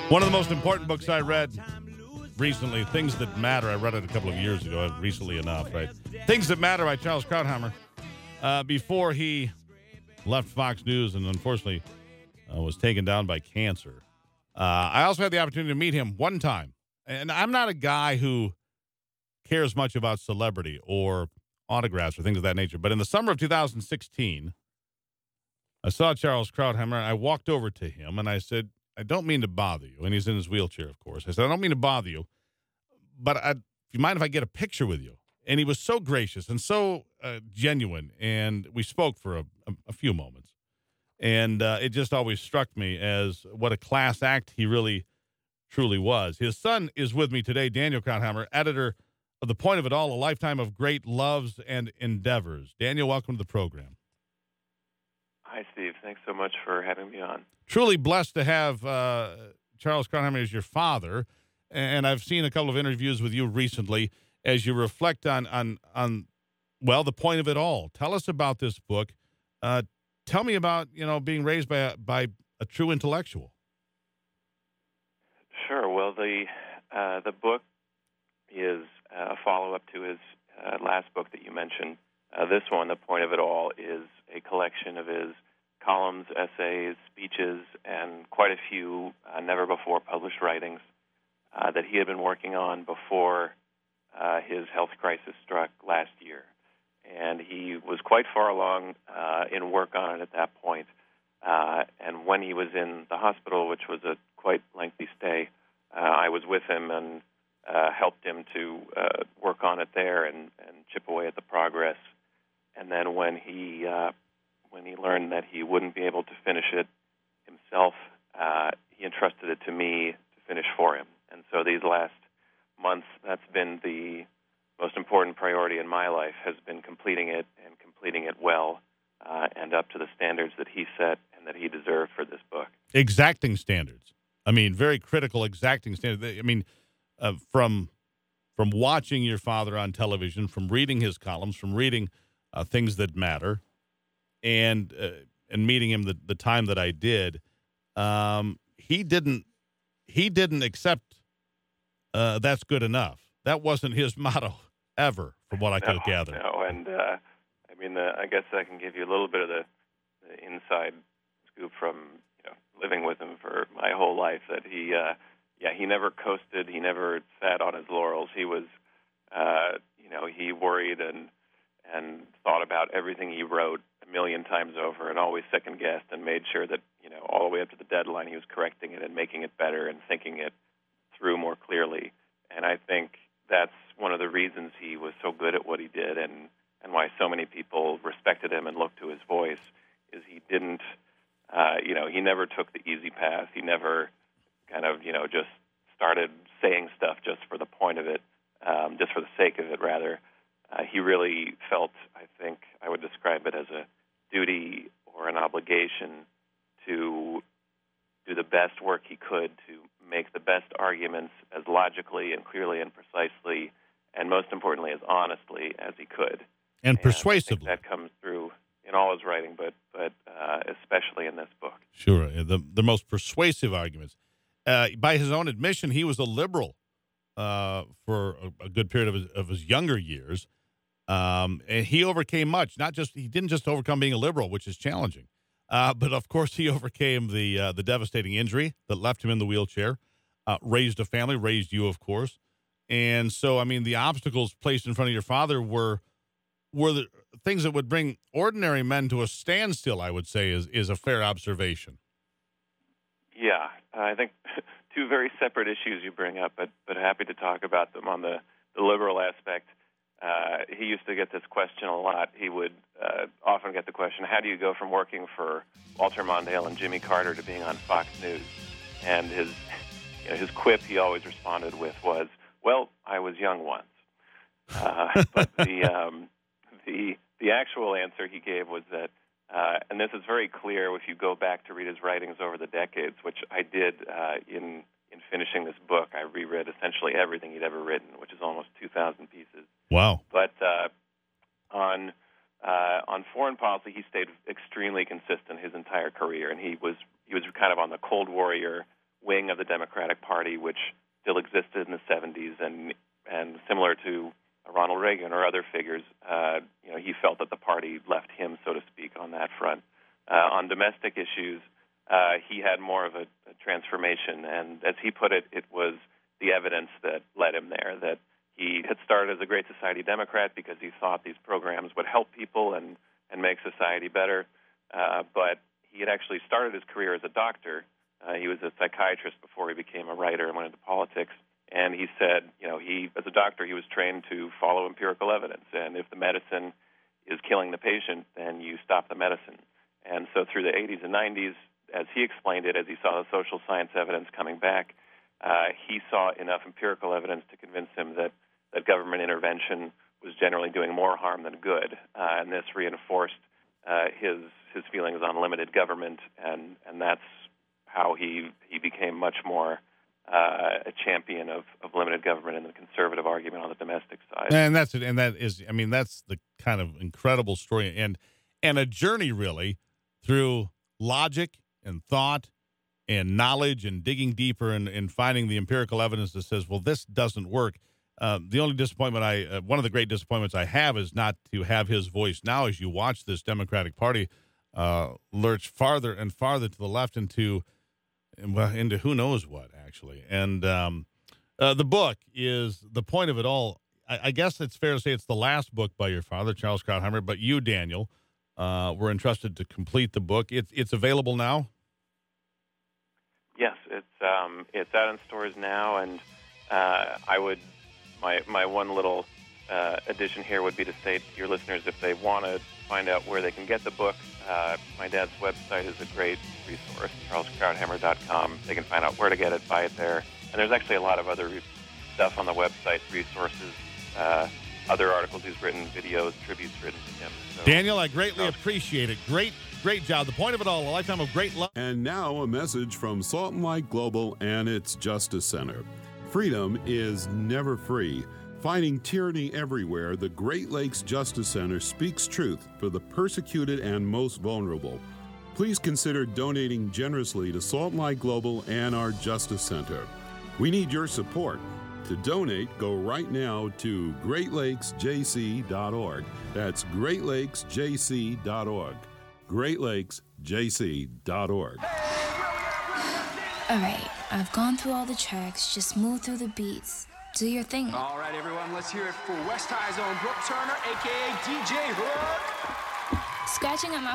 One of the most important books I read recently, Things That Matter. I read it a couple of years ago, recently enough, right? Things That Matter by Charles Krauthammer. Before he left Fox News and unfortunately was taken down by cancer. I also had the opportunity to meet him one time. And I'm not a guy who cares much about celebrity or autographs or things of that nature. But in the summer of 2016, I saw Charles Krauthammer. I walked over to him and I said, I don't mean to bother you. And he's in his wheelchair, of course. I said, I don't mean to bother you, but do you mind if I get a picture with you? And he was so gracious and so genuine. And we spoke for a few moments. And it just always struck me as what a class act he really, truly was. His son is with me today, Daniel Krauthammer, editor of The Point of It All, a lifetime of great loves and endeavors. Daniel, welcome to the program. Hi, Steve. Thanks so much for having me on. Truly blessed to have Charles Krauthammer as your father, and I've seen a couple of interviews with you recently as you reflect on the point of it all. Tell us about this book. Tell me about being raised by a true intellectual. Sure. Well, the book is a follow-up to his last book that you mentioned. This one, The Point of It All, is a collection of his columns, essays, speeches, and quite a few never-before-published writings that he had been working on before his health crisis struck last year. And he was quite far along in work on it at that point. And when he was in the hospital, which was a quite lengthy stay, I was with him and helped him to work on it there and chip away at the progress. And then when he learned that he wouldn't be able to finish it himself, he entrusted it to me to finish for him. And so these last months, that's been the most important priority in my life, has been completing it and completing it well and up to the standards that he set and that he deserved for this book. Exacting standards. I mean, very critical exacting standards. I mean, from watching your father on television, from reading his columns, from reading Things That Matter, and meeting him the time that I did, he didn't accept that's good enough. That wasn't his motto ever, from what I could gather. No, and I guess I can give you a little bit of the inside scoop from living with him for my whole life. That he never coasted. He never sat on his laurels. He was, he worried and thought about everything he wrote a million times over and always second-guessed and made sure that, all the way up to the deadline he was correcting it and making it better and thinking it through more clearly. And I think that's one of the reasons he was so good at what he did and why so many people respected him and looked to his voice is he didn't, he never took the easy path. He never kind of, just started saying stuff just for the point of it, just for the sake of it, rather. He really felt, I think I would describe it as a duty or an obligation to do the best work he could to make the best arguments as logically and clearly and precisely and most importantly as honestly as he could. And persuasively. I think that comes through in all his writing, but especially in this book. Sure, the most persuasive arguments. By his own admission, he was a liberal for a good period of his younger years. And he overcame much. He didn't just overcome being a liberal, which is challenging, but of course he overcame the devastating injury that left him in the wheelchair. Raised a family, raised you, of course, and so the obstacles placed in front of your father were the things that would bring ordinary men to a standstill. I would say is a fair observation. Yeah, I think two very separate issues you bring up, but happy to talk about them. On the liberal aspect. He used to get this question a lot. He would often get the question, how do you go from working for Walter Mondale and Jimmy Carter to being on Fox News? And his quip he always responded with was, well, I was young once. But the actual answer he gave was that, and this is very clear if you go back to read his writings over the decades, which I did in finishing this book. I reread essentially everything he'd ever written, which is almost 2,000 pieces. Wow. But on foreign policy, he stayed extremely consistent his entire career, and he was kind of on the Cold Warrior wing of the Democratic Party, which still existed in the 70s, and similar to Ronald Reagan or other figures, he felt that the party left him, so to speak, on that front. On domestic issues, he had more of a transformation, and as he put it, it was the evidence that led him there, that he had started as a Great Society Democrat because he thought these programs would help people and make society better, but he had actually started his career as a doctor. He was a psychiatrist before he became a writer and went into politics. And he said, as a doctor, he was trained to follow empirical evidence. And if the medicine is killing the patient, then you stop the medicine. And so through the 80s and 90s, as he explained it, as he saw the social science evidence coming back, he saw enough empirical evidence to convince him that government intervention was generally doing more harm than good. And this reinforced his feelings on limited government, and that's how he became much more a champion of limited government in the conservative argument on the domestic side. And that's it. And that is, that's the kind of incredible story and a journey really through logic and thought and knowledge and digging deeper and finding the empirical evidence that says, well, this doesn't work. The only disappointment one of the great disappointments I have is not to have his voice now as you watch this Democratic Party lurch farther and farther to the left into who knows what, actually. And the book is the point of it all. I guess it's fair to say it's the last book by your father, Charles Krauthammer, but you, Daniel, were entrusted to complete the book. It's available now? Yes, it's out in stores now, and my one little addition here would be to say to your listeners, if they want to find out where they can get the book, my dad's website is a great resource, charleskrauthammer.com. They can find out where to get it, buy it there. And there's actually a lot of other stuff on the website, resources, other articles he's written, videos, tributes written to him. So, Daniel, I greatly appreciate it. Great job. The point of it all, a lifetime of great love. And now a message from Salt and Light Global and its Justice Center. Freedom is never free. Fighting tyranny everywhere, the Great Lakes Justice Center speaks truth for the persecuted and most vulnerable. Please consider donating generously to Salt and Light Global and our Justice Center. We need your support. To donate, go right now to greatlakesjc.org. That's greatlakesjc.org. greatlakesjc.org. All right, I've gone through all the tracks. Just move through the beats. Do your thing. All right, everyone, let's hear it for West High Zone Brooke Turner, a.k.a. DJ Hook. Scratching at my